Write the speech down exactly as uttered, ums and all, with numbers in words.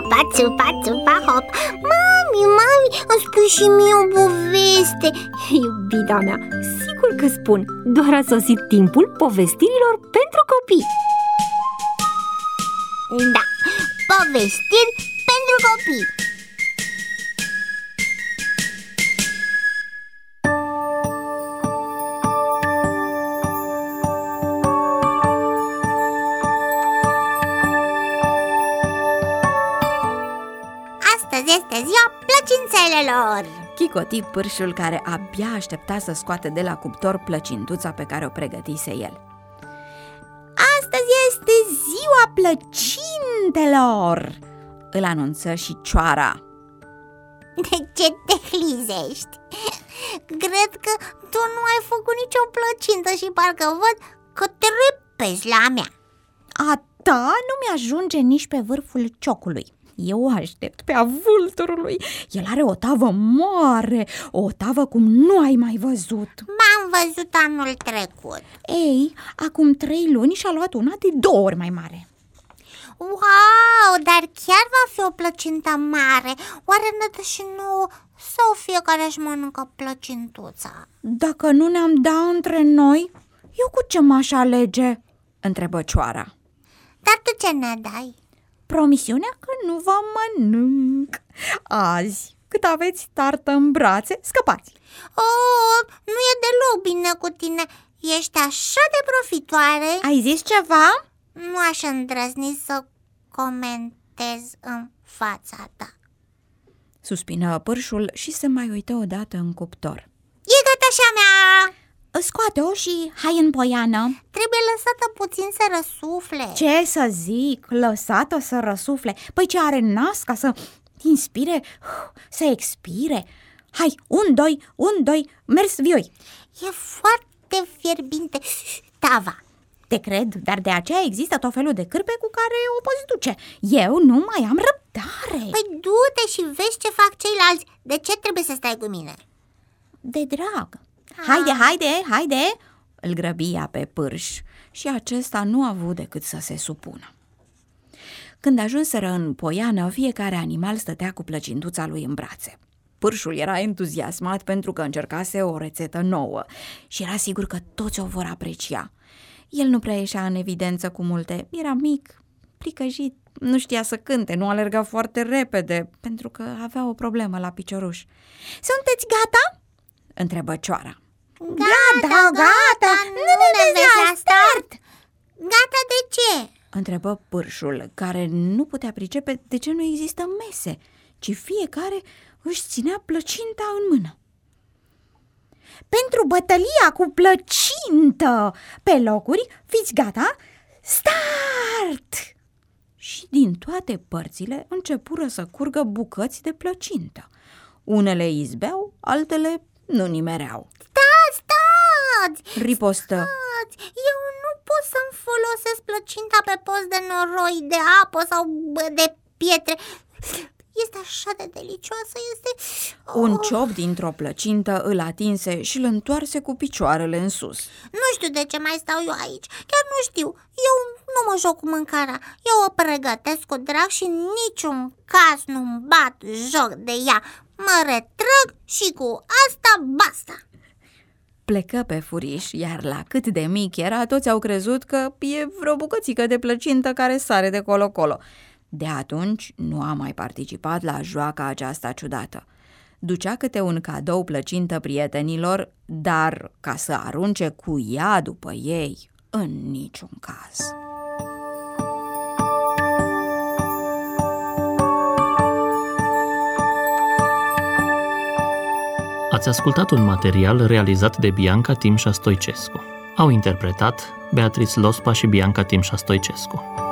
țupa, țupa, țupa, hop. Mami, mami, îmi spui și mie o poveste. Iubita mea, sigur că spun. Doar a sosit timpul povestirilor pentru copii. Da, povestiri pentru copii. Astăzi este ziua plăcințelelor. Chicoti pârșul, care abia aștepta să scoată de la cuptor plăcintuța pe care o pregătise el. Astăzi este ziua plăcintelor, îl anunță și Cioara. De ce te hlizești? Cred că tu nu ai făcut nicio plăcintă și parcă văd că te repezi la mea. A ta nu mi-ajunge nici pe vârful ciocului. Eu o aștept pe a vulturului. El are o tavă mare, o tavă cum nu ai mai văzut. M-am văzut anul trecut. Ei, acum trei luni și-a luat una de două ori mai mare. Wow, dar chiar va fi o plăcintă mare. Oare ne dă și nouă sau fiecare își mănâncă plăcintuța? Dacă nu ne-am da între noi, eu cu ce m-aș alege? Întrebă Cioara. Dar tu ce ne dai? Promisiunea că nu vă mănânc. Azi, cât aveți tartă în brațe, scăpați. Oh, nu e deloc bine cu tine. Ești așa de profitoare. Ai zis ceva? Nu aș îndrăzni să comentez în fața ta. Suspină pârșul și se mai uită odată în cuptor. E gata așa mea. Scoate-o și hai în poiană. Trebuie lăsată puțin să răsufle. Ce să zic, lăsată să răsufle? Păi ce are nas ca să inspire, să expire? Hai, un, doi, un, doi, mers vioi. E foarte fierbinte tava. Te cred, dar de aceea există tot felul de cârpe cu care o poți duce. Eu nu mai am răbdare. Păi du-te și vezi ce fac ceilalți. De ce trebuie să stai cu mine? De drag. Haide, haide, haide, îl grăbia pe pârș și acesta nu a avut decât să se supună. Când ajunseră în poiană, fiecare animal stătea cu plăcintuța lui în brațe. Pârșul era entuziasmat pentru că încercase o rețetă nouă și era sigur că toți o vor aprecia. El nu prea ieșea în evidență cu multe, era mic, plicăjit, nu știa să cânte, nu alerga foarte repede pentru că avea o problemă la picioruș. Sunteți gata? Întrebă Cioara. Gata, gata, gata, nu ne vezi la start. Gata de ce? Întrebă pârșul, care nu putea pricepe de ce nu există mese, ci fiecare își ținea plăcinta în mână. Pentru bătălia cu plăcintă! Pe locuri, fiți gata? Start! Și din toate părțile începură să curgă bucăți de plăcintă. Unele izbeau, altele nu nimereau. Stați, stați! Ripostă. Stați! Eu nu pot să-mi folosesc plăcinta pe post de noroi, de apă sau de pietre. Este așa de delicioasă, este... Oh. Un ciop dintr-o plăcintă îl atinse și îl întoarse cu picioarele în sus. Nu știu de ce mai stau eu aici, chiar nu știu. Eu nu mă joc cu mâncarea, eu o pregătesc cu drag și în niciun caz nu-mi bat joc de ea. Mă retrag și cu asta basta. Plecă pe furiș, iar la cât de mic era, toți au crezut că e vreo bucățică de plăcintă care sare de colo-colo. De atunci nu a mai participat la joaca aceasta ciudată. Ducea câte un cadou plăcintă prietenilor, dar ca să arunce cu ea după ei, în niciun caz. Ați ascultat un material realizat de Bianca Timșa Stoicescu. Au interpretat Beatrice Lospa și Bianca Timșa Stoicescu.